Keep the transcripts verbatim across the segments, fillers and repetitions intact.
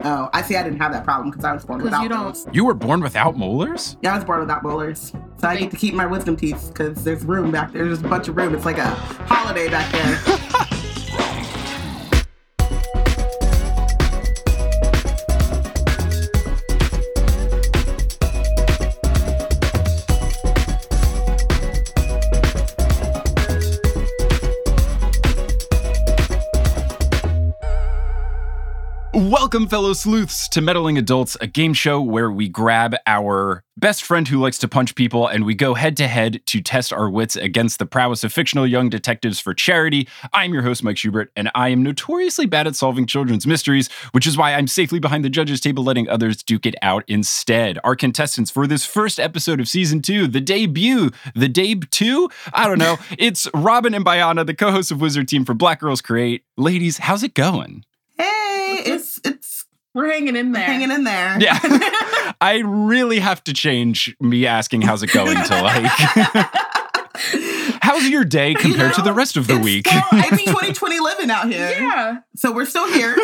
Oh, I see. I didn't have that problem because I was born without you don't... those. You were born without molars? Yeah, I was born without molars. So I get to keep my wisdom teeth because there's room back there. There's a bunch of room. It's like a holiday back there. Welcome, fellow sleuths, to Meddling Adults, a game show where we grab our best friend who likes to punch people and we go head-to-head to test our wits against the prowess of fictional young detectives for charity. I'm your host, Mike Schubert, and I am notoriously bad at solving children's mysteries, which is why I'm safely behind the judges' table letting others duke it out instead. Our contestants for this first episode of Season two, the debut, the Dabe two? I don't know. It's Robin and Bayana, the co-hosts of Wizard Team for Black Girls Create. Ladies, how's it going? Hey, it's it's we're hanging in there. Hanging in there. Yeah. I really have to change me asking how's it going to like how's your day compared you know, to the rest of the it's week? Still, it's twenty twenty living out here. Yeah. So we're still here.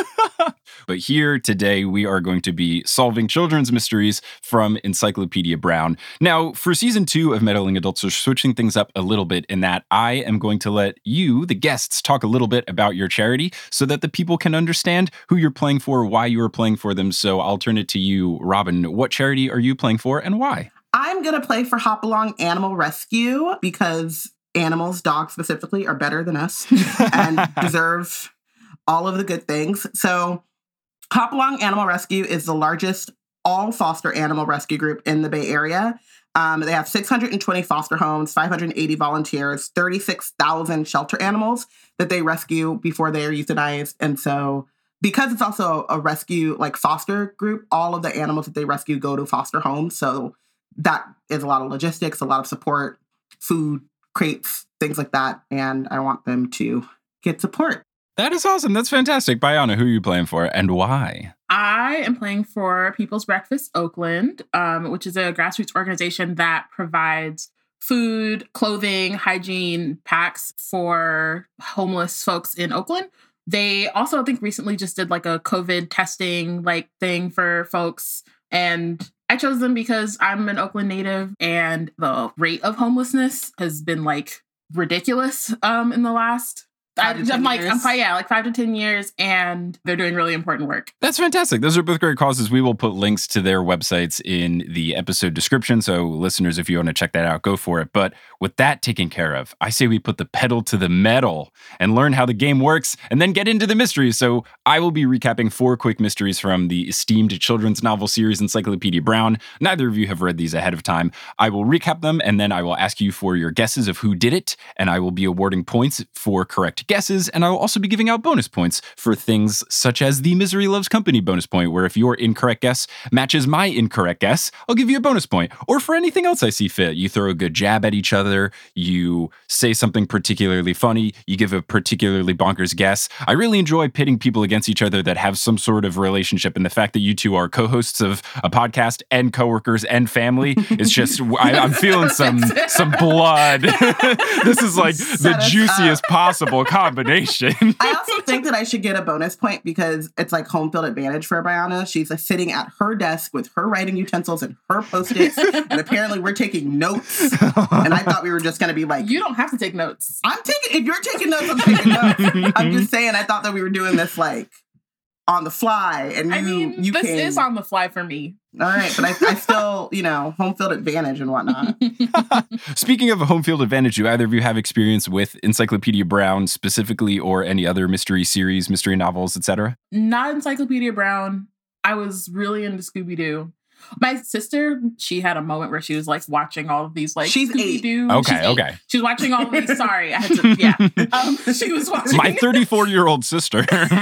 But here today, we are going to be solving children's mysteries from Encyclopedia Brown. Now, for season two of Meddling Adults, we're switching things up a little bit in that I am going to let you, the guests, talk a little bit about your charity so that the people can understand who you're playing for, why you are playing for them. So I'll turn it to you, Robin. What charity are you playing for and why? I'm going to play for Hopalong Animal Rescue because animals, dogs specifically, are better than us and deserve all of the good things. So Hopalong Animal Rescue is the largest all foster animal rescue group in the Bay Area. Um, they have six hundred twenty foster homes, five hundred eighty volunteers, thirty-six thousand shelter animals that they rescue before they are euthanized. And so because it's also a rescue, like foster group, all of the animals that they rescue go to foster homes. So that is a lot of logistics, a lot of support, food, crates, things like that. And I want them to get support. That is awesome. That's fantastic. Bayana, who are you playing for and why? I am playing for People's Breakfast Oakland, um, which is a grassroots organization that provides food, clothing, hygiene packs for homeless folks in Oakland. They also, I think, recently just did like a COVID testing like thing for folks. And I chose them because I'm an Oakland native and the rate of homelessness has been like ridiculous um, in the last I, I'm like, years. I'm probably, yeah, like five to ten years, and they're doing really important work. That's fantastic. Those are both great causes. We will put links to their websites in the episode description. So listeners, if you want to check that out, go for it. But with that taken care of, I say we put the pedal to the metal and learn how the game works and then get into the mysteries. So I will be recapping four quick mysteries from the esteemed children's novel series Encyclopedia Brown. Neither of you have read these ahead of time. I will recap them, and then I will ask you for your guesses of who did it, and I will be awarding points for correct guesses, and I will also be giving out bonus points for things such as the Misery Loves Company bonus point, where if your incorrect guess matches my incorrect guess, I'll give you a bonus point. Or for anything else I see fit. You throw a good jab at each other, you say something particularly funny, you give a particularly bonkers guess. I really enjoy pitting people against each other that have some sort of relationship, and the fact that you two are co-hosts of a podcast and coworkers and family is just, I, I'm feeling some, some blood. This is like Set the juiciest up. possible combination. I also think that I should get a bonus point because it's like home field advantage for Bayana. She's like sitting at her desk with her writing utensils and her Post-its, and apparently we're taking notes. And I thought we were just going to be like, you don't have to take notes. I'm taking. If you're taking notes, I'm taking notes. I'm just saying. I thought that we were doing this like on the fly, and you, I mean, you this came. is on the fly for me. All right, but I, I still, you know, home field advantage and whatnot. Speaking of a home field advantage, do either of you have experience with Encyclopedia Brown specifically, or any other mystery series, mystery novels, et cetera? Not Encyclopedia Brown. I was really into Scooby-Doo. My sister, she had a moment where she was like watching all of these like She's Scooby-Doo. Okay, She's okay. Eight. She was watching all of these. Sorry, I had to. Yeah, um, she was watching. My thirty-four-year-old sister.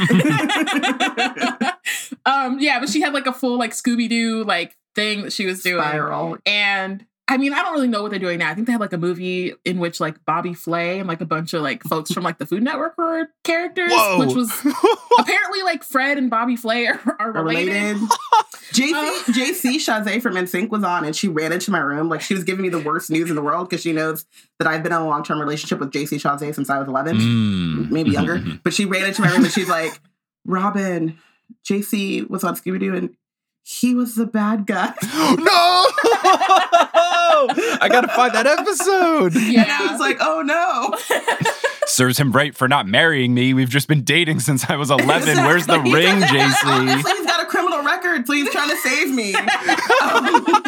um, yeah, but she had like a full like Scooby-Doo like thing that she was doing. Spiral. And I mean, I don't really know what they're doing now. I think they had like a movie in which like Bobby Flay and like a bunch of like folks from like the Food Network were characters, Whoa. which was apparently like Fred and Bobby Flay are, are related. related. J C uh, J C Chazé from N Sync was on, and she ran into my room like she was giving me the worst news in the world because she knows that I've been in a long-term relationship with J C Chazé since I was eleven, mm. maybe younger. But she ran into my room and she's like, "Robin, J C was on Scooby-Doo and he was the bad guy. No! I gotta find that episode. Yeah. And I was like, oh no. Serves him right for not marrying me. We've just been dating since I was eleven. Exactly. Where's the ring, J C? Obviously, he's got a criminal record, so he's trying to save me. um,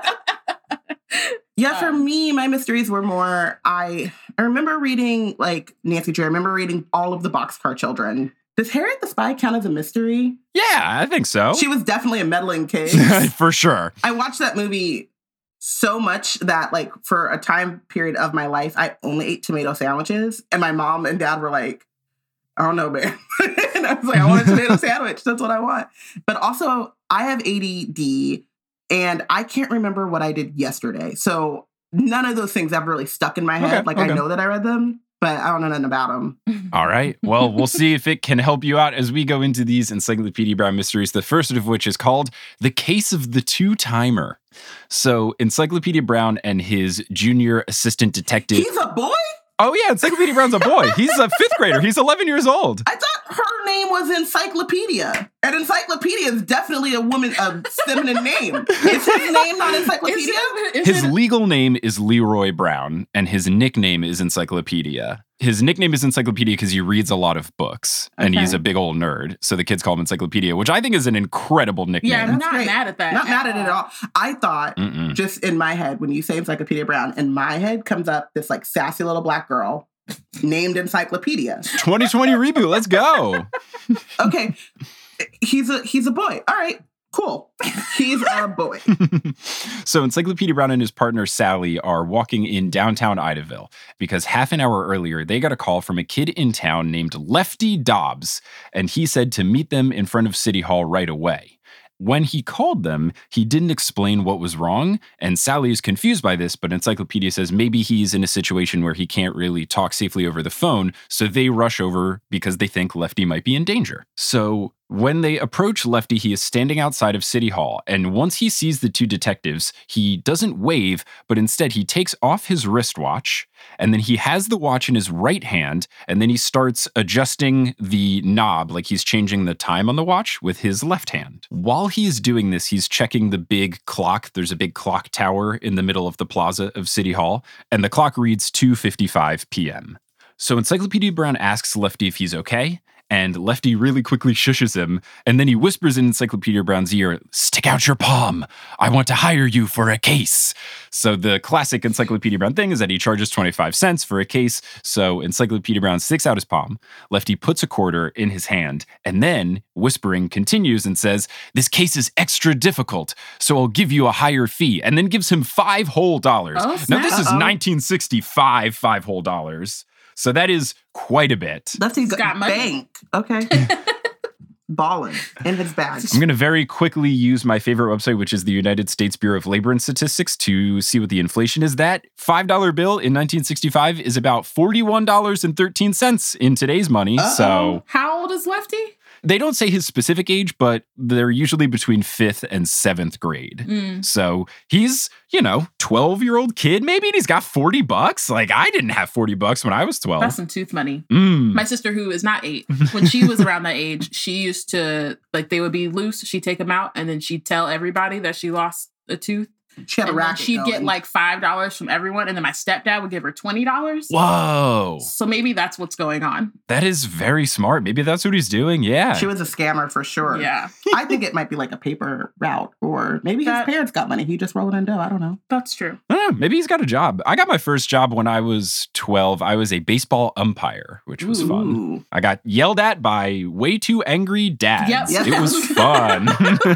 yeah, for me, my mysteries were more, I I remember reading, like, Nancy Drew. I remember reading all of the Boxcar Children. Does Harriet the Spy count as a mystery? Yeah, I think so. She was definitely a meddling case. For sure. I watched that movie so much that, like, for a time period of my life, I only ate tomato sandwiches. And my mom and dad were like, I don't know, man. And I was like, I want a tomato sandwich. That's what I want. But also, I have A D D, and I can't remember what I did yesterday. So none of those things ever really stuck in my head. Okay, like, okay. I know that I read them, but I don't know nothing about them. All right. Well, we'll see if it can help you out as we go into these Encyclopedia Brown mysteries. The first of which is called The Case of the Two-Timer. So Encyclopedia Brown and his junior assistant detective. He's a boy? Oh, yeah. Encyclopedia Brown's a boy. He's a fifth grader. He's eleven years old. I thought her name was Encyclopedia. And Encyclopedia is definitely a woman, a feminine name. Is his name not Encyclopedia? Is it, is his it? legal name is Leroy Brown, and his nickname is Encyclopedia. His nickname is Encyclopedia because he reads a lot of books, and Okay. he's a big old nerd. So the kids call him Encyclopedia, which I think is an incredible nickname. Yeah, I'm That's not great. mad at that. Not mad at it at all. I thought, Mm-mm. just in my head, when you say Encyclopedia Brown, in my head comes up this like sassy little black girl named Encyclopedia. twenty twenty reboot. Let's go. Okay, he's a he's a boy. All right, cool. He's a boy. So Encyclopedia Brown and his partner Sally are walking in downtown Idaville because half an hour earlier, they got a call from a kid in town named Lefty Dobbs, and he said to meet them in front of City Hall right away. When he called them, he didn't explain what was wrong, and Sally is confused by this, but Encyclopedia says maybe he's in a situation where he can't really talk safely over the phone, so they rush over because they think Lefty might be in danger. So when they approach Lefty, he is standing outside of City Hall, and once he sees the two detectives, he doesn't wave, but instead he takes off his wristwatch, and then he has the watch in his right hand, and then he starts adjusting the knob, like he's changing the time on the watch, with his left hand. While he is doing this, he's checking the big clock. There's a big clock tower in the middle of the plaza of City Hall, and the clock reads two fifty-five p.m. So Encyclopedia Brown asks Lefty if he's okay, and Lefty really quickly shushes him, and then he whispers in Encyclopedia Brown's ear, "Stick out your palm. I want to hire you for a case." So the classic Encyclopedia Brown thing is that he charges twenty-five cents for a case. So Encyclopedia Brown sticks out his palm. Lefty puts a quarter in his hand, and then, whispering, continues and says, "This case is extra difficult, so I'll give you a higher fee," and then gives him five whole dollars. Oh, Now, snap. this is Uh-oh. nineteen sixty-five, five whole dollars. So that is quite a bit. Lefty's Got got money. bank. Okay. Balling in his bag. I'm going to very quickly use my favorite website, which is the United States Bureau of Labor and Statistics, to see what the inflation is. That five dollar bill in nineteen sixty-five is about forty-one dollars and thirteen cents in today's money. Uh-oh. So How old is Lefty? they don't say his specific age, but they're usually between fifth and seventh grade. Mm. So he's, you know, twelve-year-old kid maybe, and he's got forty bucks. Like, I didn't have forty bucks when I was twelve. That's some tooth money. Mm. My sister, who is not eight, when she was around that age, she used to, like, they would be loose. She'd take them out, and then she'd tell everybody that she lost a tooth. She had a And then racket she'd get going. like five dollars from everyone, and then my stepdad would give her twenty dollars. Whoa. So maybe that's what's going on. That is very smart. Maybe that's what he's doing. Yeah. She was a scammer for sure. Yeah, I think it might be like a paper route, or maybe That- his parents got money. He just rolled in dough. I don't know. that's true. I don't know, maybe he's got a job. I got my first job when I was twelve. I was a baseball umpire, which was Ooh. fun. Ooh. I got yelled at by way too angry dads. Yep. It was fun.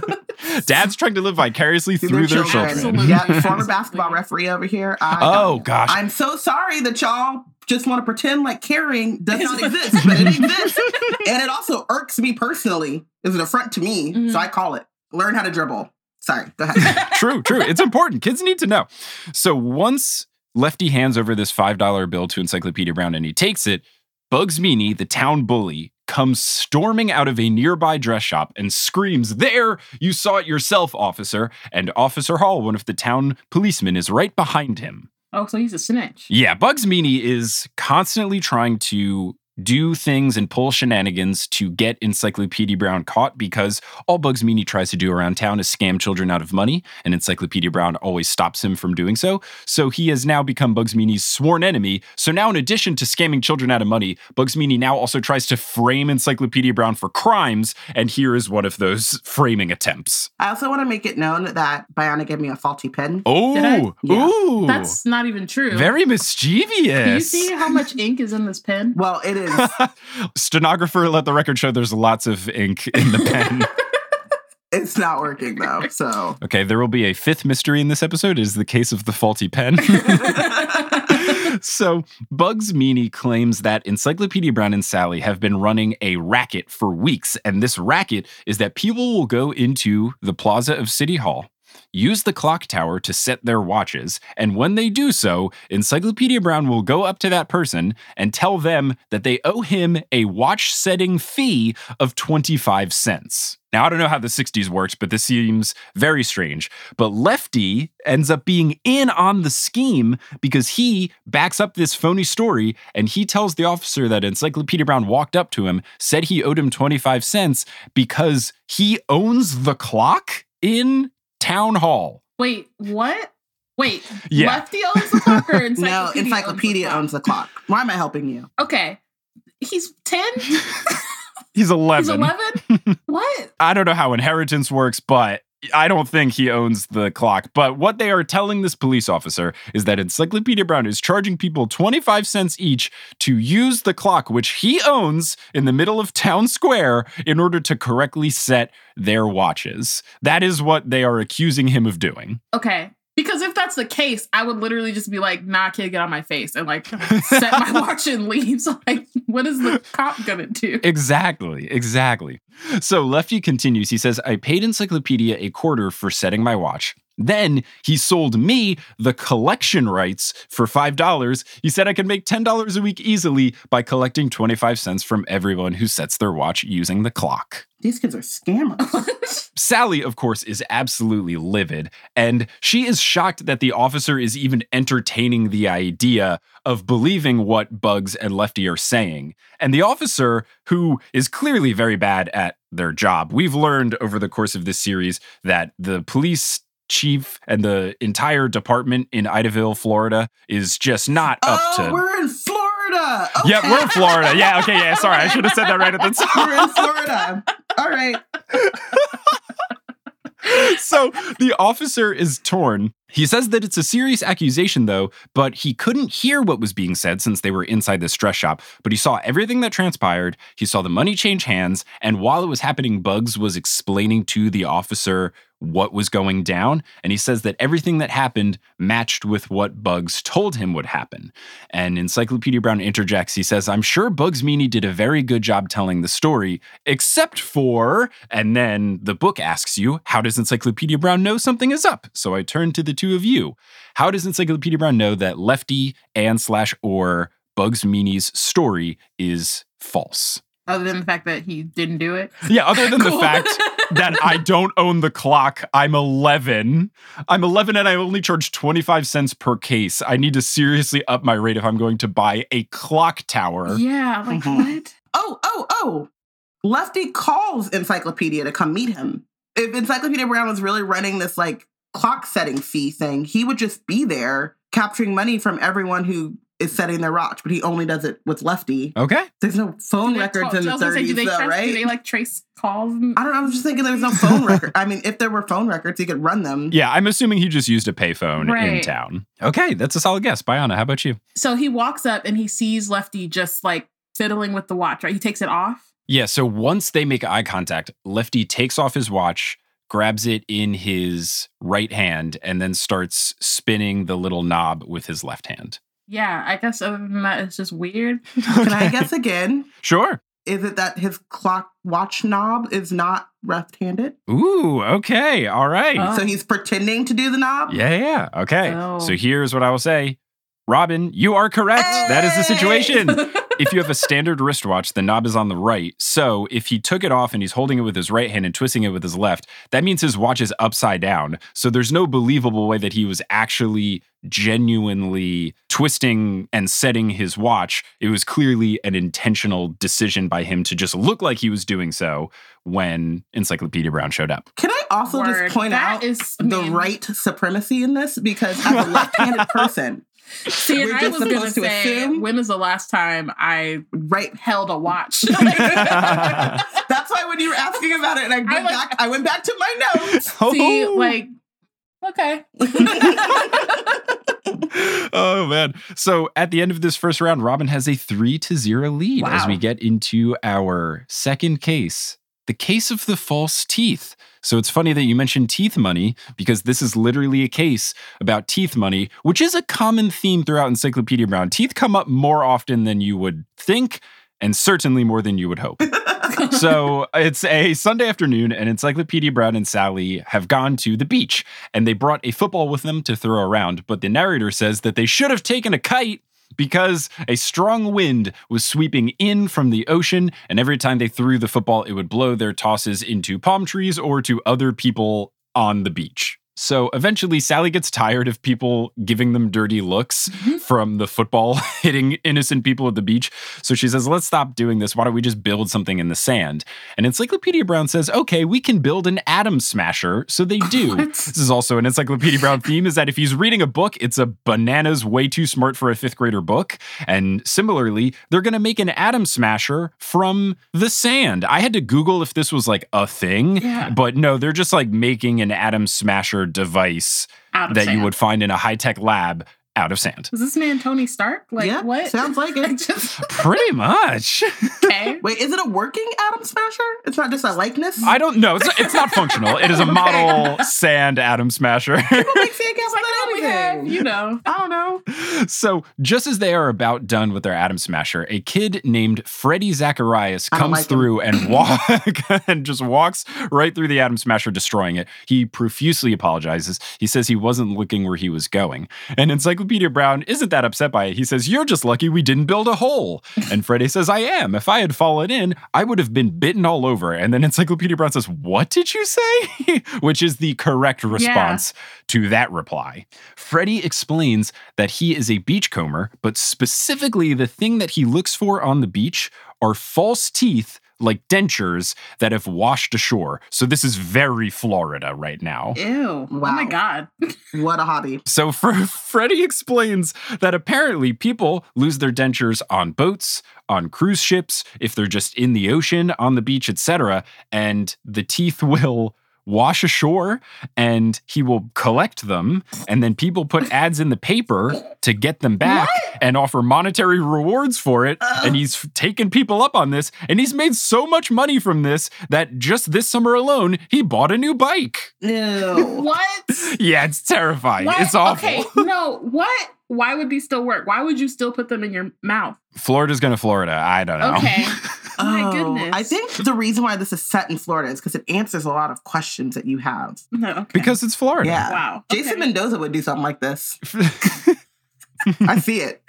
Dads trying to live vicariously Through through their children. children. Absolutely. Yeah, former basketball referee over here. I, Oh, gosh. I'm so sorry that y'all just want to pretend like caring does not exist, but it exists. And it also irks me personally. It's an affront to me, Mhm. so I call it. Learn how to dribble. Sorry, go ahead. True, true. It's important. Kids need to know. So once Lefty hands over this five dollar bill to Encyclopedia Brown and he takes it, Bugs Meany, the town bully, comes storming out of a nearby dress shop and screams, "There! You saw it yourself, officer!" And Officer Hall, one of the town policemen, is right behind him. Oh, so he's a snitch. Yeah, Bugs Meany is constantly trying to do things and pull shenanigans to get Encyclopedia Brown caught, because all Bugs Meany tries to do around town is scam children out of money, and Encyclopedia Brown always stops him from doing so. So he has now become Bugs Meany's sworn enemy. So now, in addition to scamming children out of money, Bugs Meany now also tries to frame Encyclopedia Brown for crimes, and here is one of those framing attempts. I also want to make it known that Biana gave me a faulty pen. Oh, Yeah. ooh. That's not even true. Very mischievous. Can you see how much ink is in this pen? Well, it is. Stenographer, let the record show there's lots of ink in the pen. It's not working, though, so. Okay, there will be a fifth mystery in this episode. It is the case of the faulty pen. So, Bugs Meany claims that Encyclopedia Brown and Sally have been running a racket for weeks, and this racket is that people will go into the plaza of City Hall, use the clock tower to set their watches, and when they do so, Encyclopedia Brown will go up to that person and tell them that they owe him a watch-setting fee of twenty-five cents. Now, I don't know how the sixties works, but this seems very strange. But Lefty ends up being in on the scheme because he backs up this phony story, and he tells the officer that Encyclopedia Brown walked up to him, said he owed him twenty-five cents because he owns the clock in Town Hall. Wait, what? Wait, Yeah. Lefty owns the clock or Encyclopedia? No, Encyclopedia owns the clock? owns the clock. Why am I helping you? Okay, he's ten? He's eleven. He's eleven? What? I don't know how inheritance works, but I don't think he owns the clock. But what they are telling this police officer is that Encyclopedia Brown is charging people twenty-five cents each to use the clock, which he owns in the middle of town square, in order to correctly set their watches. That is what they are accusing him of doing. Okay. Because if that's the case, I would literally just be like, nah, kid, get on my face and like set my watch and leave. So like, what is the cop gonna do? Exactly, exactly. So Lefty continues. He says, I paid Encyclopedia a quarter for setting my watch. Then he sold me the collection rights for five dollars. He said I could make ten dollars a week easily by collecting twenty-five cents from everyone who sets their watch using the clock. These kids are scammers. Sally, of course, is absolutely livid, and she is shocked that the officer is even entertaining the idea of believing what Bugs and Lefty are saying. And the officer, who is clearly very bad at their job, we've learned over the course of this series that the police chief and the entire department in Idaville, Florida, is just not up oh, to... we're in Florida. Okay. Yeah, we're in Florida. Yeah, okay, yeah, sorry. I should have said that right at the top. We're in Florida. All right. So the officer is torn. He says that it's a serious accusation, though, but he couldn't hear what was being said since they were inside this dress shop. But he saw everything that transpired. He saw the money change hands. And while it was happening, Bugs was explaining to the officer what was going down. And he says that everything that happened matched with what Bugs told him would happen. And Encyclopedia Brown interjects. He says, I'm sure Bugs Meany did a very good job telling the story, except for, and then the book asks you, how does Encyclopedia Brown know something is up? So I turn to the two of you. How does Encyclopedia Brown know that Lefty and slash or Bugs Meany's story is false? Other than the fact that he didn't do it? Yeah, other than Cool. the fact that I don't own the clock. I'm eleven. I'm eleven and I only charge twenty-five cents per case. I need to seriously up my rate if I'm going to buy a clock tower. Yeah, like Mhm. what? Oh, oh, oh. Lefty calls Encyclopedia to come meet him. If Encyclopedia Brown was really running this like clock setting fee thing, he would just be there capturing money from everyone who is setting their watch, but he only does it with Lefty. Okay. There's no phone Do they records talk- in the I was gonna say, thirties, do they though, trace- right? Do they like trace calls? And- I don't know. I was just thinking there's no phone record. I mean, if there were phone records, he could run them. Yeah, I'm assuming he just used a payphone in Right. town. Okay, that's a solid guess. Biana, how about you? So he walks up and he sees Lefty just like fiddling with the watch, right? He takes it off. Yeah, so once they make eye contact, Lefty takes off his watch, grabs it in his right hand, and then starts spinning the little knob with his left hand. Yeah, I guess other than that, it's just weird. Can I guess again? Sure. Is it that his clock watch knob is not left-handed? Ooh, okay. All right. Oh. So he's pretending to do the knob? Yeah, yeah. Okay. Oh. So here's what I will say. Robin, you are correct. That is the situation. if you have a standard wristwatch, the knob is on the right. So if he took it off and he's holding it with his right hand and twisting it with his left, that means his watch is upside down. So there's no believable way that he was actually genuinely twisting and setting his watch. It was clearly an intentional decision by him to just look like he was doing so when Encyclopedia Brown showed up. Can I also Word. just point That out is, the I mean- right supremacy in this? Because as a left-handed person, See, and We're I just was going to supposed to say, assume- when was the last time I right. held a watch? That's why when you were asking about it, and I went I like- back, I went back to my notes. See, like, okay. Oh man. So at the end of this first round, Robin has a three to zero lead Wow. as we get into our second case, the case of the false teeth. So it's funny that you mentioned teeth money, because this is literally a case about teeth money, which is a common theme throughout Encyclopedia Brown. Teeth come up more often than you would think, and certainly more than you would hope. So it's a Sunday afternoon, and Encyclopedia Brown and Sally have gone to the beach, and they brought a football with them to throw around. But the narrator says that they should have taken a kite because a strong wind was sweeping in from the ocean, and every time they threw the football, it would blow their tosses into palm trees or to other people on the beach. So eventually, Sally gets tired of people giving them dirty looks Mm-hmm. from the football hitting innocent people at the beach. So she says, let's stop doing this. Why don't we just build something in the sand? And Encyclopedia Brown says, okay, we can build an atom smasher. So they do. What? This is also an Encyclopedia Brown theme, is that if he's reading a book, it's a bananas way too smart for a fifth grader book. And similarly, they're going to make an atom smasher from the sand. I had to Google if this was like a thing, Yeah. but no, they're just like making an atom smasher device Out of that sand. you would find in a high-tech lab out of sand. Was this man Tony Stark? Like, yeah, what? sounds like I it. just, Pretty much. okay. Wait, is it a working atom smasher? It's not just a likeness? I don't know. It's, it's not functional. It is a model sand atom smasher. People make sandcastles Like, out oh, of we have, anything. you know. I don't know. So just as they are about done with their atom smasher, a kid named Freddie Zacharias I don't comes like him. through and walk and just walks right through the atom smasher, destroying it. He profusely apologizes. He says he wasn't looking where he was going. And Encyclopedia Brown isn't that upset by it. He says, you're just lucky we didn't build a hole. And Freddie says, I am. If I had fallen in, I would have been bitten all over. And then Encyclopedia Brown says, what did you say? Which is the correct response to that reply. Freddie explains that he is a beachcomber, but specifically the thing that he looks for on the beach are false teeth like dentures that have washed ashore. So this is very Florida right now. Ew. Oh Wow. my God. What a hobby. So for Freddie explains that apparently people lose their dentures on boats, on cruise ships, if they're just in the ocean, on the beach, et cetera, and the teeth will wash ashore and he will collect them, and then people put ads in the paper to get them back and offer monetary rewards for it. And he's taken people up on this, and he's made so much money from this that just this summer alone, he bought a new bike. Ew. What? Yeah, it's terrifying. What? It's awful. Okay, no, what? Why would these still work? Why would you still put them in your mouth? Florida's gonna Florida. I don't know. Okay. My Oh, goodness. I think the reason why this is set in Florida is because it answers a lot of questions that you have. No, okay. Because it's Florida. Yeah. Wow. Jason Okay. Mendoza would do something like this. I see it.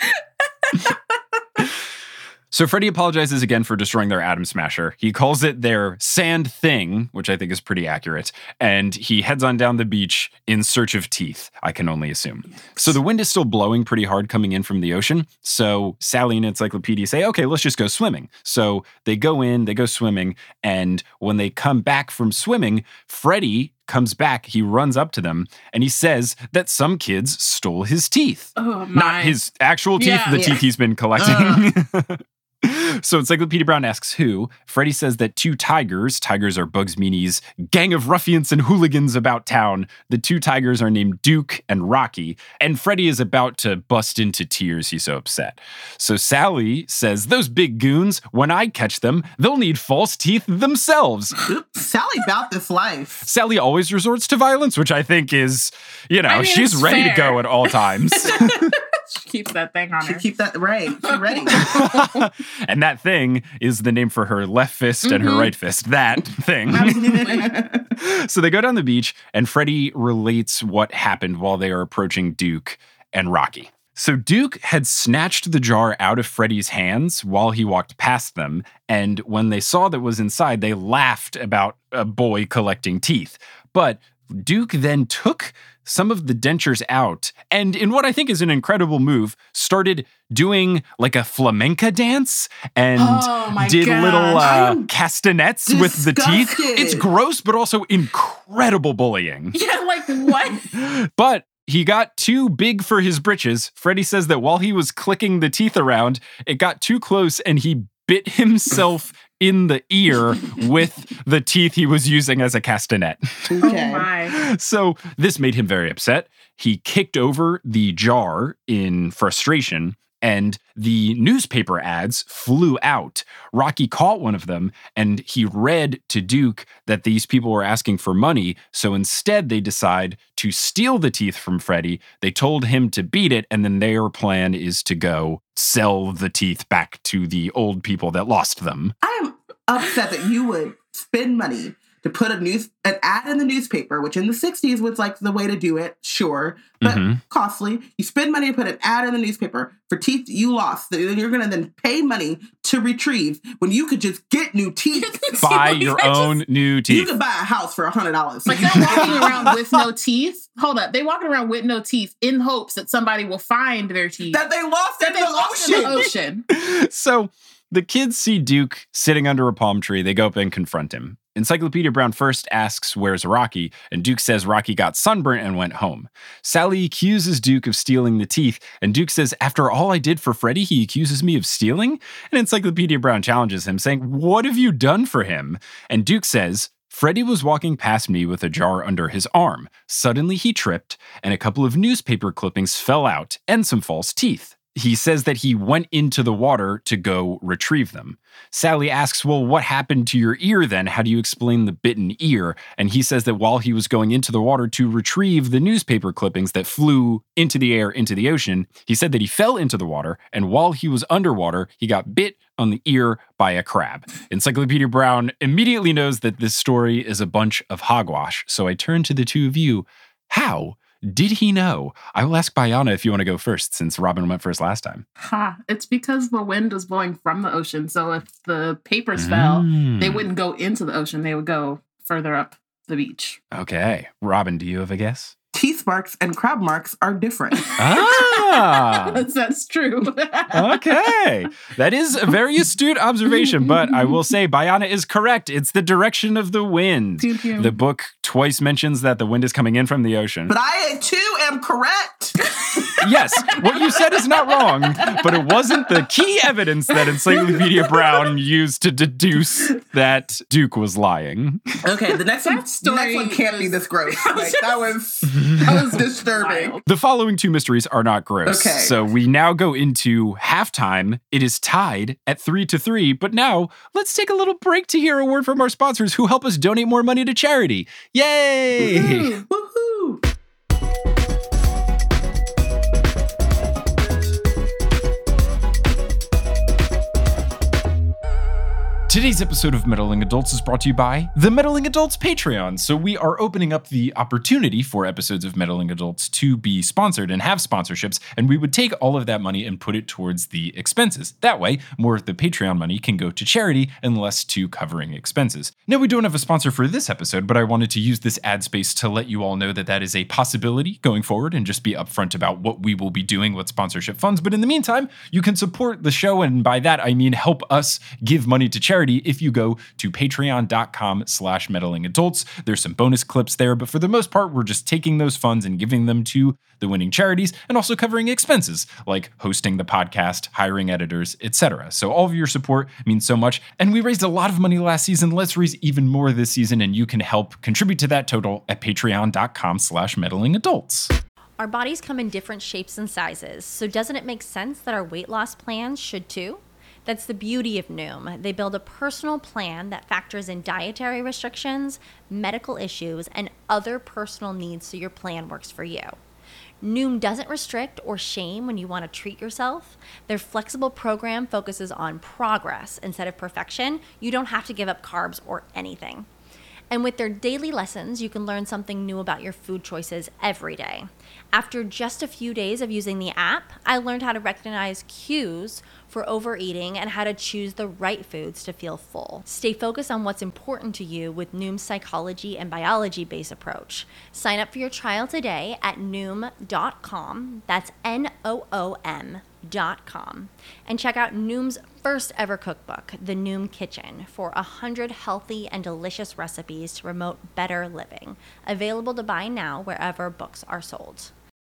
So Freddie apologizes again for destroying their atom smasher. He calls it their sand thing, which I think is pretty accurate. And he heads on down the beach in search of teeth, I can only assume. So the wind is still blowing pretty hard coming in from the ocean. So Sally and Encyclopedia say, okay, let's just go swimming. So they go in, they go swimming. And when they come back from swimming, Freddie comes back, he runs up to them, and he says that some kids stole his teeth. Oh, my. Not his actual teeth, Yeah. the Yeah. teeth he's been collecting. So Encyclopedia Brown asks who. Freddie says that two tigers, tigers are Bugs Meany's gang of ruffians and hooligans about town. The two tigers are named Duke and Rocky, and Freddie is about to bust into tears. He's so upset. So Sally says, those big goons, when I catch them, they'll need false teeth themselves. Oops, Sally about this life. Sally always resorts to violence, which I think is, you know, I mean, she's it's ready to fair. go at all times. She keeps that thing on She her. keep that right. She's ready. And that thing is the name for her left fist and her Mhm. right fist. That thing. So they go down the beach, and Freddie relates what happened while they are approaching Duke and Rocky. So Duke had snatched the jar out of Freddy's hands while he walked past them, and when they saw that was inside, they laughed about a boy collecting teeth. But Duke then took some of the dentures out and, in what I think is an incredible move, started doing like a flamenca dance and oh did gosh. little uh, castanets disgusted. with the teeth. It's gross, but also incredible bullying. Yeah, like what? But he got too big for his britches. Freddy says that while he was clicking the teeth around, it got too close and he bit himself in the ear with the teeth he was using as a castanet. Okay. Oh my. So this made him very upset. He kicked over the jar in frustration, and the newspaper ads flew out. Rocky caught one of them, and he read to Duke that these people were asking for money, so instead they decide to steal the teeth from Freddy. They told him to beat it, and then their plan is to go sell the teeth back to the old people that lost them. I am upset that you would spend money to put a news an ad in the newspaper, which in the sixties was like the way to do it, sure, but Mm-hmm. costly. You spend money to put an ad in the newspaper for teeth that you lost that you're going to then pay money to retrieve when you could just get new teeth. Buy your own just, new You teeth. could buy a house for a hundred dollars. Like they're walking around with no teeth. Hold up. They're walking around with no teeth in hopes that somebody will find their teeth. that they lost that in they the lost ocean. in the ocean. So the kids see Duke sitting under a palm tree. They go up and confront him. Encyclopedia Brown first asks, "Where's Rocky?" And Duke says Rocky got sunburnt and went home. Sally accuses Duke of stealing the teeth, and Duke says, "After all I did for Freddy, he accuses me of stealing?" And Encyclopedia Brown challenges him, saying, "What have you done for him?" And Duke says, "Freddy was walking past me with a jar under his arm. Suddenly he tripped, and a couple of newspaper clippings fell out, and some false teeth." He says that he went into the water to go retrieve them. Sally asks, "Well, what happened to your ear then? How do you explain the bitten ear?" And he says that while he was going into the water to retrieve the newspaper clippings that flew into the air, into the ocean, he said that he fell into the water, and while he was underwater, he got bit on the ear by a crab. Encyclopedia Brown immediately knows that this story is a bunch of hogwash, so I turn to the two of you. How did he know? I will ask Bayana if you want to go first, since Robin went first last time. Ha! It's because the wind was blowing from the ocean. So if the papers fell, Mm. they wouldn't go into the ocean. They would go further up the beach. Okay. Robin, do you have a guess? Teeth marks and crab marks are different. Ah! That's true. Okay. That is a very astute observation, but I will say Bayana is correct. It's the direction of the wind. Pew, pew. The book twice mentions that the wind is coming in from the ocean. But I too am correct. Yes, what you said is not wrong, but it wasn't the key evidence that Encyclopedia Brown used to deduce that Duke was lying. Okay, the next one, That the story next one can't be was- this gross. Like, that was that was disturbing. Wild. The following two mysteries are not gross. Okay. So we now go into halftime. It is tied at three to three, but now let's take a little break to hear a word from our sponsors who help us donate more money to charity. Yay! Woohoo! Woohoo! Today's episode of Meddling Adults is brought to you by the Meddling Adults Patreon. So we are opening up the opportunity for episodes of Meddling Adults to be sponsored and have sponsorships, and we would take all of that money and put it towards the expenses. That way, more of the Patreon money can go to charity and less to covering expenses. Now, we don't have a sponsor for this episode, but I wanted to use this ad space to let you all know that that is a possibility going forward and just be upfront about what we will be doing with sponsorship funds. But in the meantime, you can support the show, and by that, I mean help us give money to charity if you go to patreon.com slash meddling adults. There's some bonus clips there, but for the most part, we're just taking those funds and giving them to the winning charities and also covering expenses like hosting the podcast, hiring editors, et cetera. So all of your support means so much. And we raised a lot of money last season. Let's raise even more this season, and you can help contribute to that total at patreon.com slash meddling adults. Our bodies come in different shapes and sizes, so doesn't it make sense that our weight loss plans should too? That's the beauty of Noom. They build a personal plan that factors in dietary restrictions, medical issues, and other personal needs so your plan works for you. Noom doesn't restrict or shame when you want to treat yourself. Their flexible program focuses on progress instead of perfection. You don't have to give up carbs or anything. And with their daily lessons, you can learn something new about your food choices every day. After just a few days of using the app, I learned how to recognize cues for overeating and how to choose the right foods to feel full. Stay focused on what's important to you with Noom's psychology and biology-based approach. Sign up for your trial today at noom dot com. That's N O O M dot com. And check out Noom's first ever cookbook, The Noom Kitchen, for one hundred healthy and delicious recipes to promote better living. Available to buy now wherever books are sold.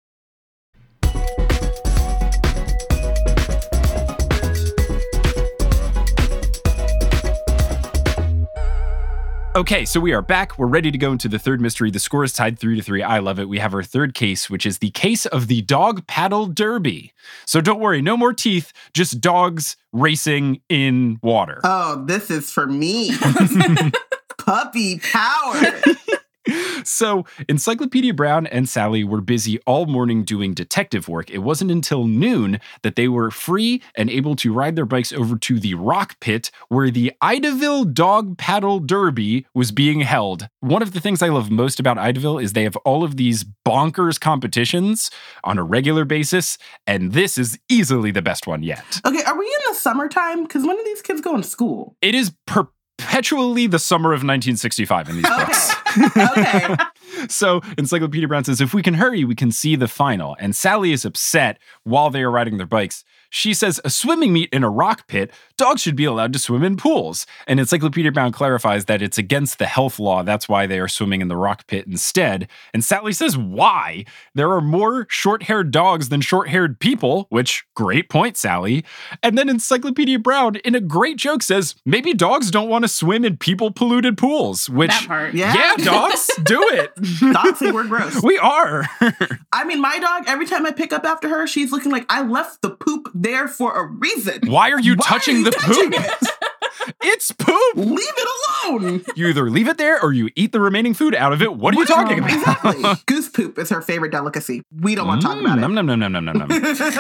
Okay, so we are back. We're ready to go into the third mystery. The score is tied three to three. I love it. We have our third case, which is the case of the dog paddle derby. So don't worry, no more teeth, just dogs racing in water. Oh, this is for me. Puppy power. So Encyclopedia Brown and Sally were busy all morning doing detective work. It wasn't until noon that they were free and able to ride their bikes over to the rock pit where the Idaville Dog Paddle Derby was being held. One of the things I love most about Idaville is they have all of these bonkers competitions on a regular basis, and this is easily the best one yet. Okay, are we in the summertime? Because when are these kids going to school? It is perpetually the summer of nineteen sixty-five in these Okay. books. Okay. So Encyclopedia Brown says, if we can hurry, we can see the final. And Sally is upset while they are riding their bikes. She says, a swimming meet in a rock pit, dogs should be allowed to swim in pools. And Encyclopedia Brown clarifies that it's against the health law. That's why they are swimming in the rock pit instead. And Sally says, why? There are more short-haired dogs than short-haired people, which, great point, Sally. And then Encyclopedia Brown, in a great joke, says, maybe dogs don't want to swim in people-polluted pools, which, That part. Yeah. yeah, dogs, do it. Dogs think we're gross. We are. I mean, my dog, every time I pick up after her, she's looking like I left the poop there for a reason. Why are you Why touching are you the touching poop? it? It's poop. Leave it alone. You either leave it there or you eat the remaining food out of it. What are you talking about? Exactly. Goose poop is her favorite delicacy. We don't want to talk about Nom, it. nom, nom, nom, nom, nom, nom.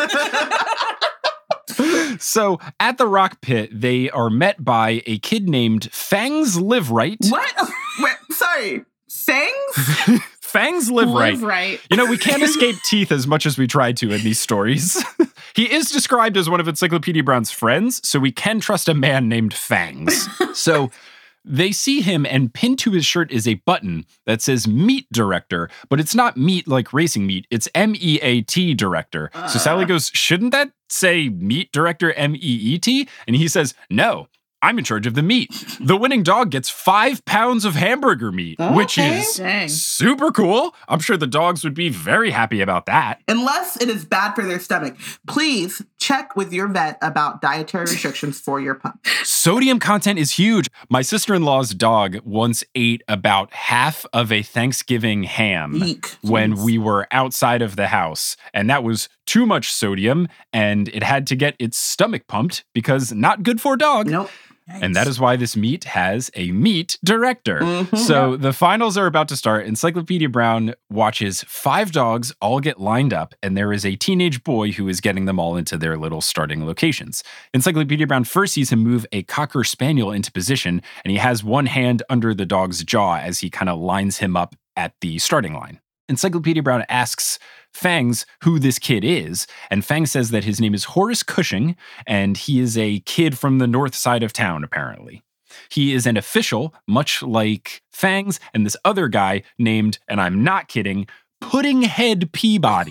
So at the rock pit, they are met by a kid named Fangs Live Right. What? Wait, sorry. Fangs? Fangs Live Right. Live right. You know, we can't escape teeth as much as we try to in these stories. He is described as one of Encyclopedia Brown's friends, so we can trust a man named Fangs. So they see him, and pinned to his shirt is a button that says Meat Director, but it's not meat like racing meat. It's M E A T Director. Uh. So Sally goes, shouldn't that say Meat Director M E E T? And he says, no. I'm in charge of the meat. The winning dog gets five pounds of hamburger meat, okay. which is Dang. super cool. I'm sure the dogs would be very happy about that. Unless it is bad for their stomach. Please check with your vet about dietary restrictions for your pup. Sodium content is huge. My sister-in-law's dog once ate about half of a Thanksgiving ham Eek. when Jeez. we were outside of the house. And that was too much sodium, and it had to get its stomach pumped because not good for a dog. Nope. And that is why this meet has a meat director. Mm-hmm. So the finals are about to start. Encyclopedia Brown watches five dogs all get lined up, and there is a teenage boy who is getting them all into their little starting locations. Encyclopedia Brown first sees him move a Cocker Spaniel into position, and he has one hand under the dog's jaw as he kind of lines him up at the starting line. Encyclopedia Brown asks Fangs who this kid is, and Fangs says that his name is Horace Cushing, and he is a kid from the north side of town, apparently. He is an official, much like Fangs and this other guy named, and I'm not kidding, Puddinghead Peabody.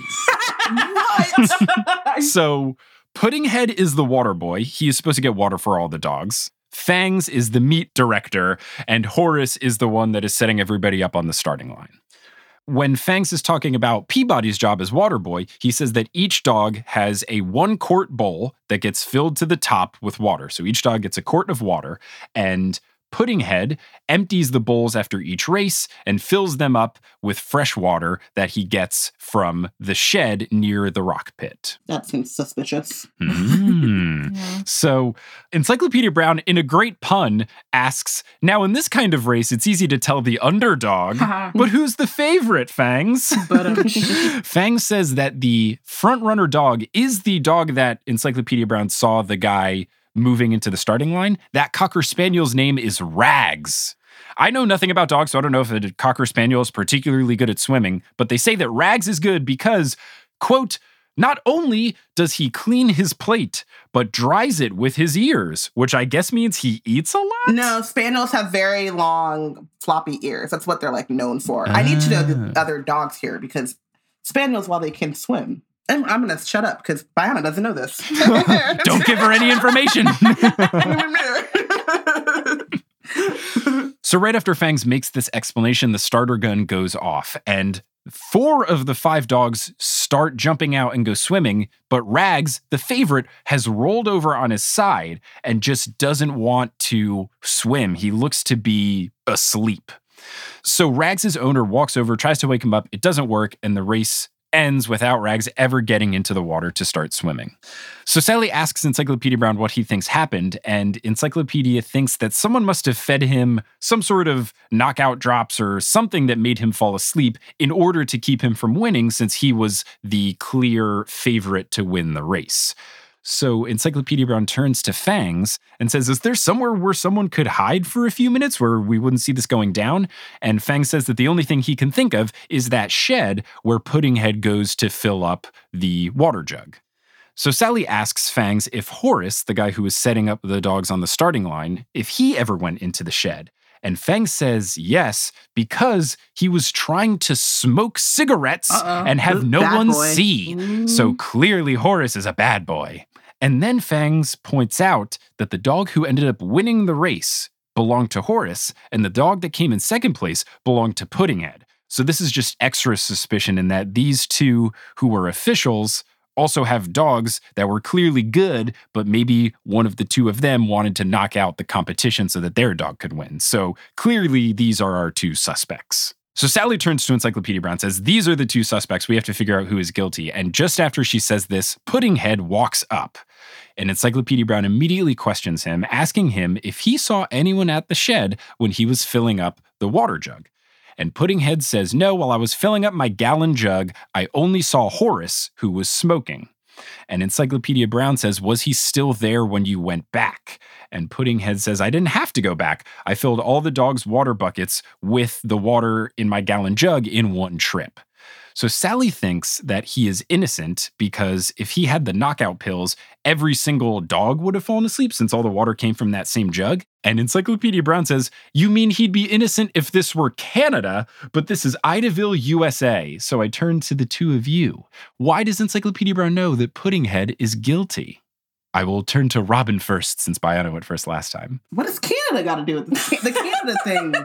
What? So Puddinghead is the water boy. He is supposed to get water for all the dogs. Fangs is the meat director, and Horace is the one that is setting everybody up on the starting line. When Fangs is talking about Peabody's job as water boy, he says that each dog has a one-quart bowl that gets filled to the top with water. So each dog gets a quart of water, and Puddinghead empties the bowls after each race and fills them up with fresh water that he gets from the shed near the rock pit. That seems suspicious. Mm. Yeah. So Encyclopedia Brown, in a great pun, asks, now in this kind of race, it's easy to tell the underdog, but who's the favorite, Fangs? But, um, Fangs says that the front-runner dog is the dog that Encyclopedia Brown saw the guy moving into the starting line. That Cocker Spaniel's name is Rags. I know nothing about dogs, so I don't know if a Cocker Spaniel is particularly good at swimming, but they say that Rags is good because, quote, not only does he clean his plate, but dries it with his ears, which I guess means he eats a lot? No, Spaniels have very long, floppy ears. That's what they're like known for. I need to know the other dogs here because Spaniels, while they can swim, and I'm going to shut up because Biana doesn't know this. Don't give her any information. So right after Fangs makes this explanation, the starter gun goes off, and four of the five dogs start jumping out and go swimming, but Rags, the favorite, has rolled over on his side and just doesn't want to swim. He looks to be asleep. So Rags' owner walks over, tries to wake him up. It doesn't work, and the race ends without Rags ever getting into the water to start swimming. So Sally asks Encyclopedia Brown what he thinks happened, and Encyclopedia thinks that someone must have fed him some sort of knockout drops or something that made him fall asleep in order to keep him from winning, since he was the clear favorite to win the race. So Encyclopedia Brown turns to Fangs and says, is there somewhere where someone could hide for a few minutes where we wouldn't see this going down? And Fangs says that the only thing he can think of is that shed where Puddinghead goes to fill up the water jug. So Sally asks Fangs if Horace, the guy who was setting up the dogs on the starting line, if he ever went into the shed. And Fangs says yes, because he was trying to smoke cigarettes Uh-oh. and have no bad one boy. see. Mm. So clearly Horace is a bad boy. And then Fangs points out that the dog who ended up winning the race belonged to Horace, and the dog that came in second place belonged to Puddinghead. So this is just extra suspicion in that these two who were officials also have dogs that were clearly good, but maybe one of the two of them wanted to knock out the competition so that their dog could win. So clearly these are our two suspects. So Sally turns to Encyclopedia Brown and says, these are the two suspects. We have to figure out who is guilty. And just after she says this, Puddinghead walks up. And Encyclopedia Brown immediately questions him, asking him if he saw anyone at the shed when he was filling up the water jug. And Puddinghead says, no, while I was filling up my gallon jug, I only saw Horace, who was smoking. And Encyclopedia Brown says, was he still there when you went back? And Puddinghead says, I didn't have to go back. I filled all the dogs' water buckets with the water in my gallon jug in one trip. So Sally thinks that he is innocent because if he had the knockout pills, every single dog would have fallen asleep since all the water came from that same jug. And Encyclopedia Brown says, you mean he'd be innocent if this were Canada, but this is Idaville, U S A. So I turn to the two of you. Why does Encyclopedia Brown know that Puddinghead is guilty? I will turn to Robin first, since Biana went first last time. What does Canada got to do with the, the Canada thing?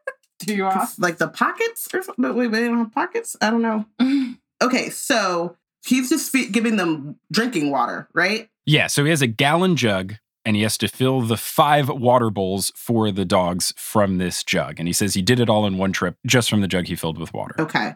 Do you off? Like the pockets or something? Wait, they don't have pockets? I don't know. Okay, so he's just fe- giving them drinking water, right? Yeah, so he has a gallon jug, and he has to fill the five water bowls for the dogs from this jug. And he says he did it all in one trip, just from the jug he filled with water. Okay,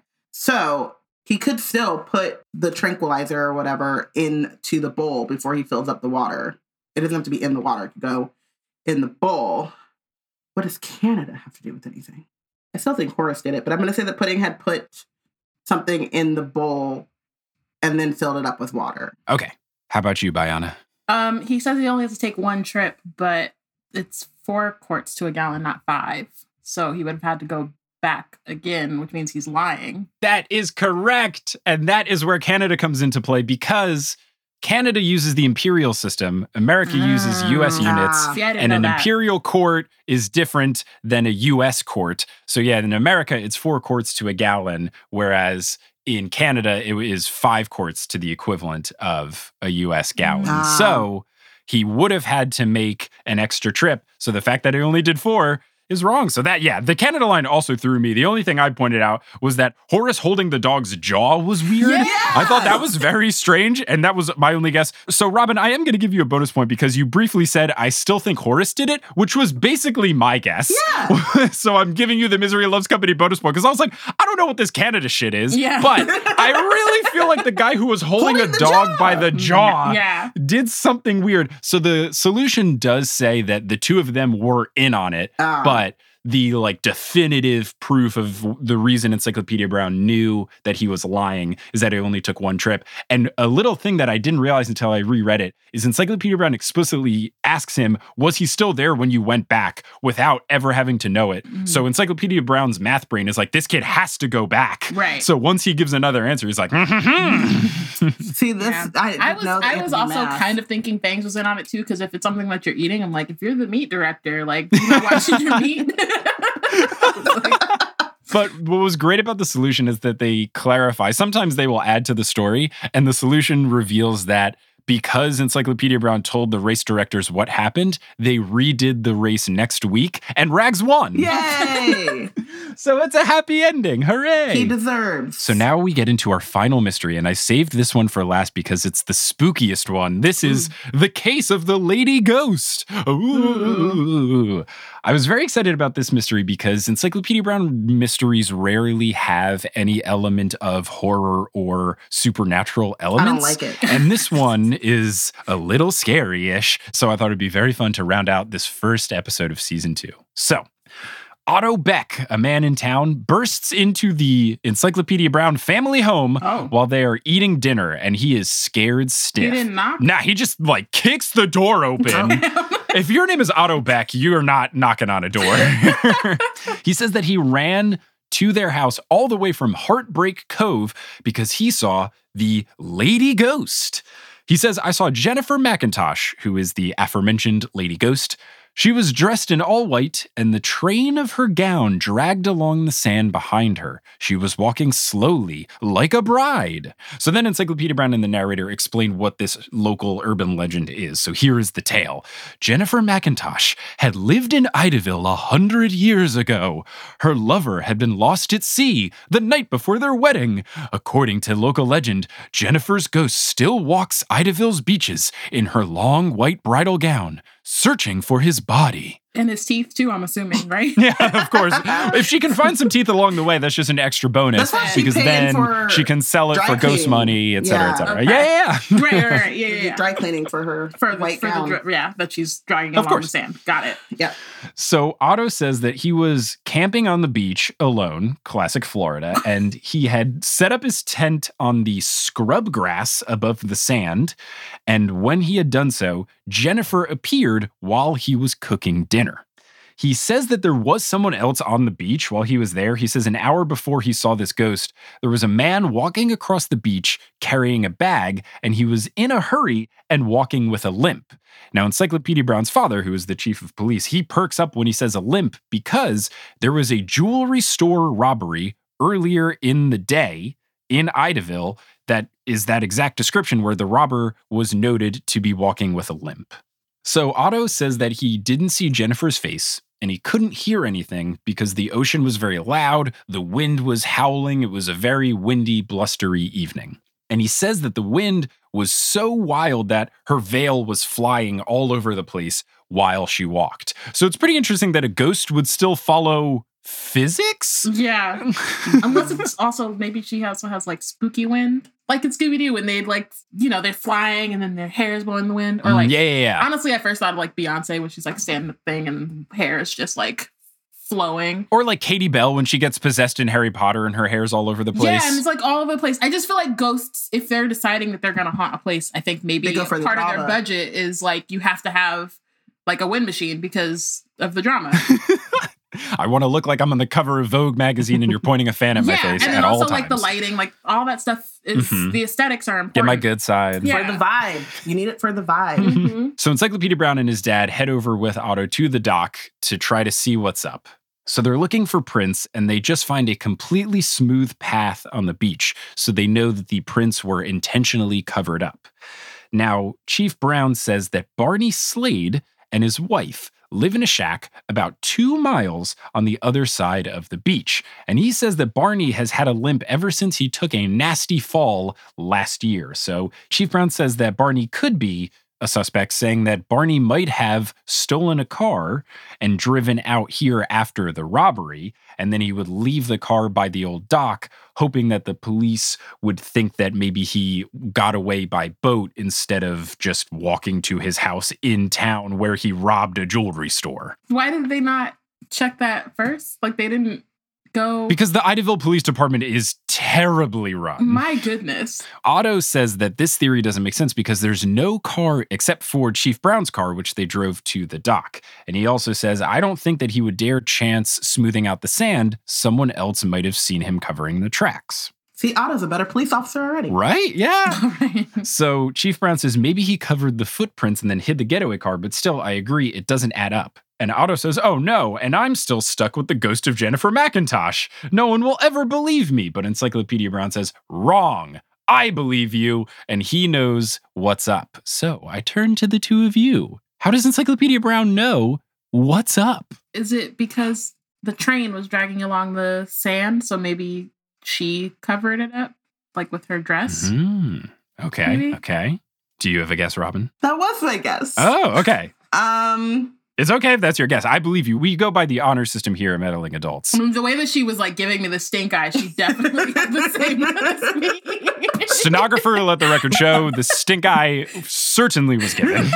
so he could still put the tranquilizer or whatever into the bowl before he fills up the water. It doesn't have to be in the water. It could go in the bowl. What does Canada have to do with anything? I still think Horace did it, but I'm going to say that Puddinghead put something in the bowl and then filled it up with water. Okay. How about you, Biana? Um, he says he only has to take one trip, but it's four quarts to a gallon, not five. So he would have had to go back again, which means he's lying. That is correct. And that is where Canada comes into play, because Canada uses the imperial system. America mm. uses U S units. See, and an that. imperial court is different than a U S court. So yeah, in America, it's four quarts to a gallon, whereas in Canada, it is five quarts to the equivalent of a U S gallon. Ah. So he would have had to make an extra trip. So the fact that he only did four is wrong. So that, yeah, the Canada line also threw me. The only thing I pointed out was that Horace holding the dog's jaw was weird. Yes! I thought that was very strange, and that was my only guess. So, Robin, I am going to give you a bonus point because you briefly said, I still think Horace did it, which was basically my guess. Yeah. So I'm giving you the Misery Loves Company bonus point because I was like, I don't know what this Canada shit is, yeah. but I really feel like the guy who was holding, holding a dog jaw. by the jaw yeah. did something weird. So the solution does say that the two of them were in on it, oh. but the like definitive proof of the reason Encyclopedia Brown knew that he was lying is that it only took one trip. And a little thing that I didn't realize until I reread it is Encyclopedia Brown explicitly asks him, was he still there when you went back, without ever having to know it? Mm-hmm. So Encyclopedia Brown's math brain is like, this kid has to go back. Right. So once he gives another answer, he's like, mm-hmm. See, this, yeah. I, I was, know I was also math. kind of thinking Fangs was in on it too, because if it's something that you're eating, I'm like, if you're the meat director, like, you're not watching your meat. But what was great about the solution is that they clarify. Sometimes they will add to the story, and the solution reveals that because Encyclopedia Brown told the race directors what happened, they redid the race next week, and Rags won. Yay! So it's a happy ending. Hooray! He deserves. So now we get into our final mystery, and I saved this one for last because it's the spookiest one. This is mm. the case of the Lady Ghost. Ooh. I was very excited about this mystery because Encyclopedia Brown mysteries rarely have any element of horror or supernatural elements. I don't like it. And this one is a little scary-ish, so I thought it'd be very fun to round out this first episode of season two. So, Otto Beck, a man in town, bursts into the Encyclopedia Brown family home oh. while they are eating dinner, and he is scared stiff. He didn't knock? Nah, he just, like, kicks the door open. If your name is Otto Beck, you are not knocking on a door. He says that he ran to their house all the way from Heartbreak Cove because he saw the Lady Ghost. He says, I saw Jennifer McIntosh, who is the aforementioned Lady Ghost. She was dressed in all white, and the train of her gown dragged along the sand behind her. She was walking slowly, like a bride. So then Encyclopedia Brown and the narrator explain what this local urban legend is. So here is the tale. Jennifer McIntosh had lived in Idaville a hundred years ago. Her lover had been lost at sea the night before their wedding. According to local legend, Jennifer's ghost still walks Idaville's beaches in her long white bridal gown, searching for his body. And his teeth, too, I'm assuming, right? Yeah, of course. If she can find some teeth along the way, that's just an extra bonus. Because then she can sell it for ghost money, et cetera, yeah. et cetera. Okay. Yeah, yeah, yeah. Right, right, right. Yeah, yeah, yeah. Dry cleaning for her for white for gown. The, yeah, that she's drying of along course. the sand. Got it. Yeah. So Otto says that he was camping on the beach alone, classic Florida, and he had set up his tent on the scrub grass above the sand. And when he had done so, Jennifer appeared while he was cooking dinner. He says that there was someone else on the beach while he was there. He says an hour before he saw this ghost, there was a man walking across the beach carrying a bag, and he was in a hurry and walking with a limp. Now, Encyclopedia Brown's father, who is the chief of police, he perks up when he says a limp because there was a jewelry store robbery earlier in the day in Idaville that is that exact description where the robber was noted to be walking with a limp. So Otto says that he didn't see Jennifer's face and he couldn't hear anything because the ocean was very loud, the wind was howling, it was a very windy, blustery evening. And he says that the wind was so wild that her veil was flying all over the place while she walked. So it's pretty interesting that a ghost would still follow physics? Yeah. Unless it's also, maybe she also has like spooky wind. Like in Scooby-Doo when they like, you know, they're flying and then their hair is blowing in the wind. Or like, yeah, yeah, yeah. Honestly, I first thought of like Beyonce when she's like standing the thing and hair is just like flowing. Or like Katie Bell when she gets possessed in Harry Potter and her hair's all over the place. Yeah, and it's like all over the place. I just feel like ghosts, if they're deciding that they're going to haunt a place, I think maybe They go for the part of drama. their budget is like you have to have like a wind machine because of the drama. I want to look like I'm on the cover of Vogue magazine and you're pointing a fan at my yeah, face and at then all also times. like the lighting, like all that stuff is Mhm. the aesthetics are important. Get my good side. Yeah. For the vibe. You need it for the vibe. Mm-hmm. So Encyclopedia Brown and his dad head over with Otto to the dock to try to see what's up. So they're looking for prints and they just find a completely smooth path on the beach. So they know that the prints were intentionally covered up. Now, Chief Brown says that Barney Slade and his wife live in a shack about two miles on the other side of the beach. And he says that Barney has had a limp ever since he took a nasty fall last year. So Chief Brown says that Barney could be a suspect, saying that Barney might have stolen a car and driven out here after the robbery, and then he would leave the car by the old dock, hoping that the police would think that maybe he got away by boat instead of just walking to his house in town where he robbed a jewelry store. Why did they not check that first? Like they didn't go... Because the Idaville Police Department is terribly run. My goodness. Otto says that this theory doesn't make sense because there's no car except for Chief Brown's car, which they drove to the dock. And he also says, I don't think that he would dare chance smoothing out the sand. Someone else might have seen him covering the tracks. See, Otto's a better police officer already. Right? Yeah. Right. So Chief Brown says maybe he covered the footprints and then hid the getaway car, but still, I agree, it doesn't add up. And Otto says, oh no, and I'm still stuck with the ghost of Jennifer McIntosh. No one will ever believe me. But Encyclopedia Brown says, wrong. I believe you, and he knows what's up. So I turn to the two of you. How does Encyclopedia Brown know what's up? Is it because the train was dragging along the sand, so maybe she covered it up, like with her dress? Mm, okay, Maybe? okay. Do you have a guess, Robin? That was my guess. Oh, okay. Um, It's okay if that's your guess. I believe you. We go by the honor system here at Meddling Adults. The way that she was like giving me the stink eye, she definitely had the same as me. Stenographer, let the record show, the stink eye certainly was given.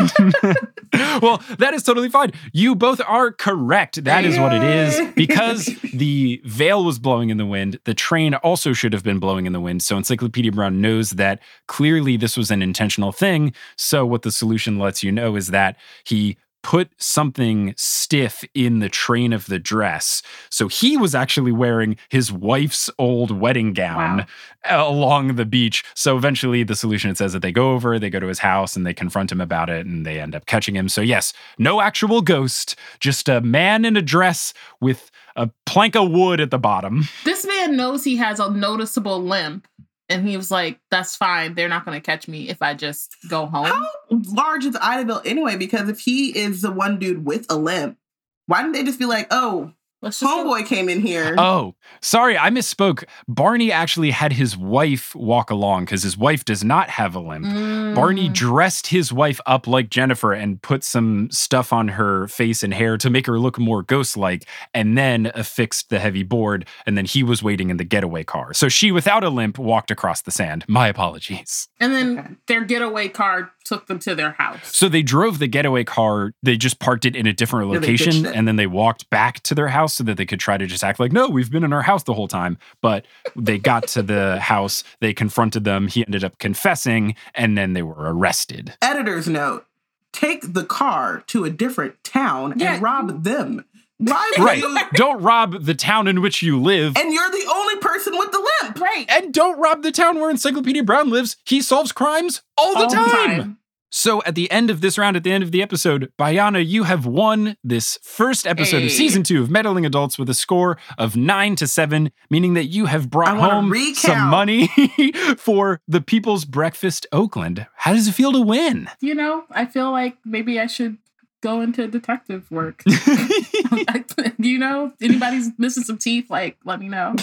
Well, that is totally fine. You both are correct. That is what it is. Because the veil was blowing in the wind, the train also should have been blowing in the wind. So Encyclopedia Brown knows that clearly this was an intentional thing. So what the solution lets you know is that he put something stiff in the train of the dress. So he was actually wearing his wife's old wedding gown Wow. along the beach. So eventually the solution, it says that they go over, they go to his house and they confront him about it and they end up catching him. So yes, no actual ghost, just a man in a dress with a plank of wood at the bottom. This man knows he has a noticeable limp. And he was like, that's fine. They're not going to catch me if I just go home. how large is Idaville anyway? Because if he is the one dude with a limp, why didn't they just be like, oh, Let's just go- homeboy came in here. Oh, sorry, I misspoke. Barney actually had his wife walk along because his wife does not have a limp. Mm. Barney dressed his wife up like Jennifer and put some stuff on her face and hair to make her look more ghost-like, and then affixed the heavy board, and then he was waiting in the getaway car. So she, without a limp, walked across the sand. My apologies. And then Okay. their getaway car took them to their house. So they drove the getaway car, they just parked it in a different Yeah, they location, ditched it. and then they walked back to their house so that they could try to just act like, no, we've been in our house the whole time. But they got to the house, they confronted them, he ended up confessing, and then they were arrested. Editor's note, take the car to a different town Yeah. and rob them. Why would Right. you? Don't rob the town in which you live. And you're the only person with the limp. Right. And don't rob the town where Encyclopedia Brown lives. He solves crimes all the All the time. time. So at the end of this round, at the end of the episode, Bayana, you have won this first episode of Hey. season two of Meddling Adults with a score of nine to seven, meaning that you have brought I wanna home recount. some money for the People's Breakfast Oakland. How does it feel to win? You know, I feel like maybe I should go into detective work. You know, anybody's missing some teeth, like, let me know.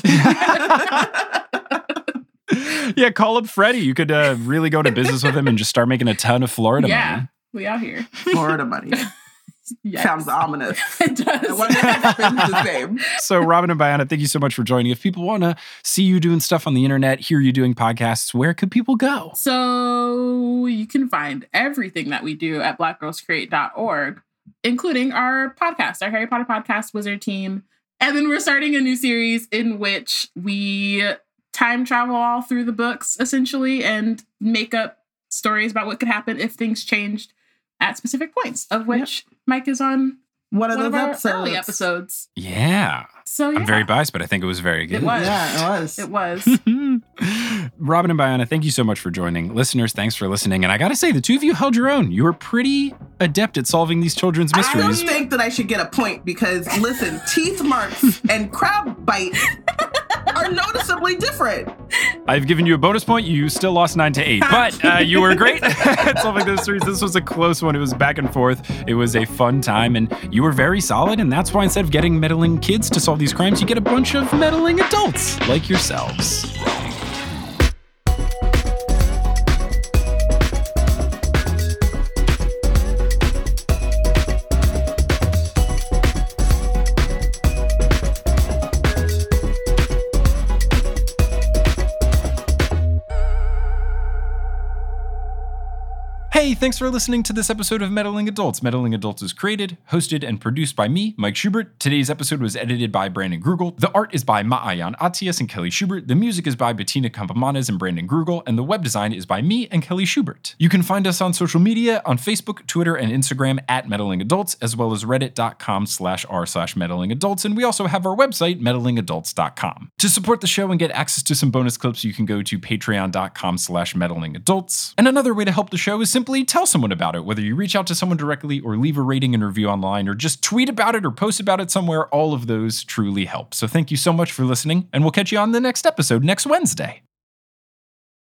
Yeah, call up Freddie. You could uh, really go to business with him and just start making a ton of Florida yeah, money. we out here. Florida money. Yes. Sounds ominous. It I does. wonder if it's been the same. So, Robin and Bayana, thank you so much for joining. If people want to see you doing stuff on the internet, hear you doing podcasts, where could people go? So you can find everything that we do at black girls create dot org, including our podcast, our Harry Potter podcast, Wizard Team. And then we're starting a new series in which we time travel all through the books, essentially, and make up stories about what could happen if things changed at specific points, of which Mike is on One of one those of our episodes. early episodes. Yeah. So yeah, I'm very biased, but I think it was very good. It was. Yeah, it was. It was. Robin and Bayana, thank you so much for joining. Listeners, thanks for listening. And I got to say, the two of you held your own. You were pretty adept at solving these children's I don't mysteries. think that I should get a point because, listen, teeth marks and crab bite are noticeably different. I've given you a bonus point. You still lost nine to eight, but uh, you were great at solving those mysteries. This was a close one. It was back and forth. It was a fun time, and you were very solid. And that's why instead of getting meddling kids to solve these crimes, you get a bunch of meddling adults like yourselves. Hey, thanks for listening to this episode of Meddling Adults. Meddling Adults is created, hosted, and produced by me, Mike Schubert. Today's episode was edited by Brandon Grugel. The art is by Maayan Atias and Kelly Schubert. The music is by Bettina Campomanes and Brandon Grugel. And the web design is by me and Kelly Schubert. You can find us on social media on Facebook, Twitter, and Instagram at Meddling Adults, as well as reddit.com slash r slash meddling adults. And we also have our website, meddling adults dot com. To support the show and get access to some bonus clips, you can go to patreon.com slash meddling adults. And another way to help the show is simply tell someone about it, whether you reach out to someone directly or leave a rating and review online or just tweet about it or post about it somewhere. All of those truly help. So thank you so much for listening, and we'll catch you on the next episode next Wednesday.